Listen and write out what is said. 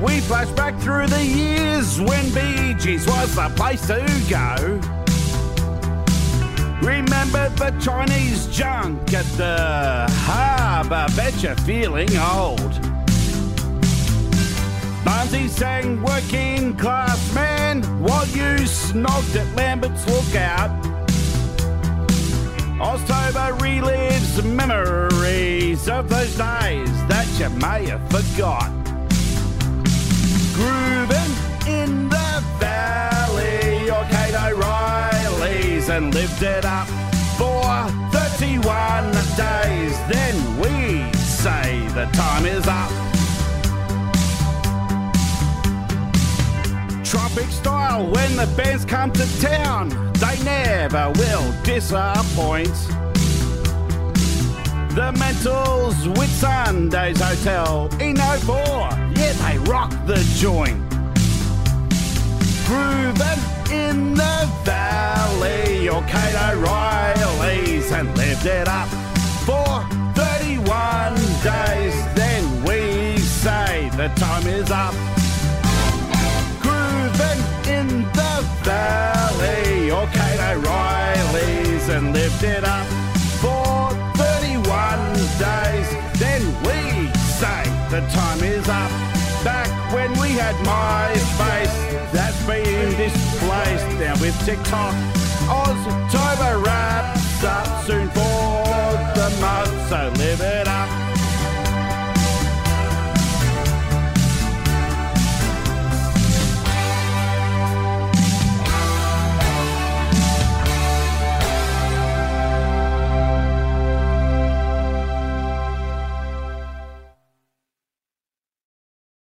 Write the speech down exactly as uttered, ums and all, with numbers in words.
We flash back through the years when Bee Gees was the place to go. Remember the Chinese junk at the harbour, bet you're feeling old. Barnsey sang Working Class Man while you snogged at Lambert's Lookout. Oztober relives memories of those days that you may have forgot. Groovin' in the valley, or Kate O'Reilly's, and lived it up for thirty-one days. Then we say the time is up. Tropic style, when the bands come to town, they never will disappoint. The Mentals with Sundays Hotel in oh four, yeah, they rock the joint. Groovin' in the valley, or Kate O'Reilly's, and lived it up for thirty-one days. Then we say the time is up. Groovin' in the valley, or Kate O'Reilly's, and lived it up for thirty-one days. Then we say the time is up. Back when we had MySpace, that's been displaced now with TikTok. Oztober wraps up soon for